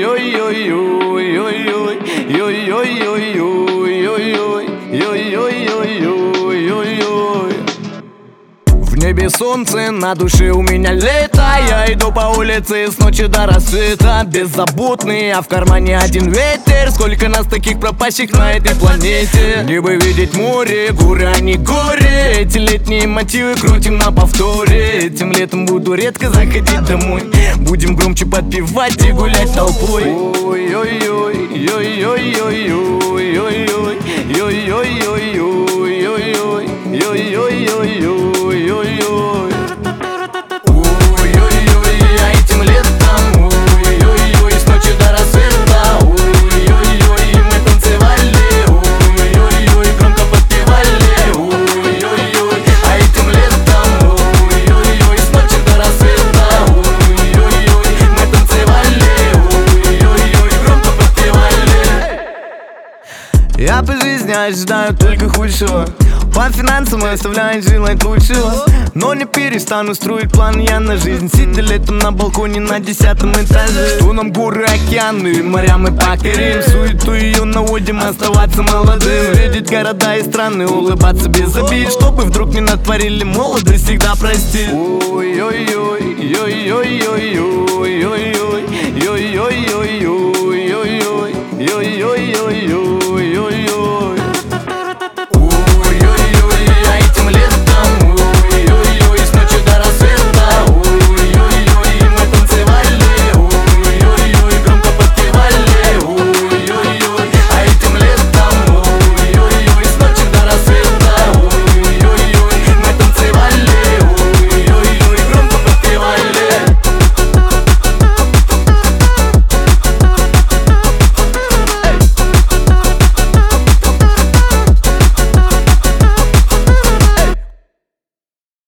В небе солнце, на душе у меня лето. Я иду по улице с ночи до рассвета. Беззаботный, а в кармане один ветер. Сколько нас таких пропащих на этой планете. Мне бы видеть море, горы, а не горе. Эти летние мотивы крутим на повторе. Этим летом буду редко заходить домой. Будем громче подпевать и гулять толпой. Ой-ой-ой, ой-ой-ой, ой-ой-ой, ой-ой-ой, ой-ой-ой, ой-ой-ой. Ой-ой-ой, а этим летом, ой-ой-ой, с ночи до рассвета, ой-ой-ой, мы танцевали, ой-ой-ой, громко подпевали, ой-ой-ой, а этим летом, ой-ой-ой, с ночи до рассвета, ой-ой-ой, мы танцевали, ой-ой-ой, громко подпевали. Я по жизни ожидаю только худшего. По финансам я оставляю желать лучшего. Но не перестану строить планы я на жизнь. Сидя летом на балконе на 10-м этаже. Что нам горы, океаны, моря мы покорим. Суету ее наводим, оставаться молодым. Видеть города и страны, улыбаться без обид. Чтобы вдруг не натворили, молодость всегда простит. Ой-ой-ой, ой-ой-ой, ой.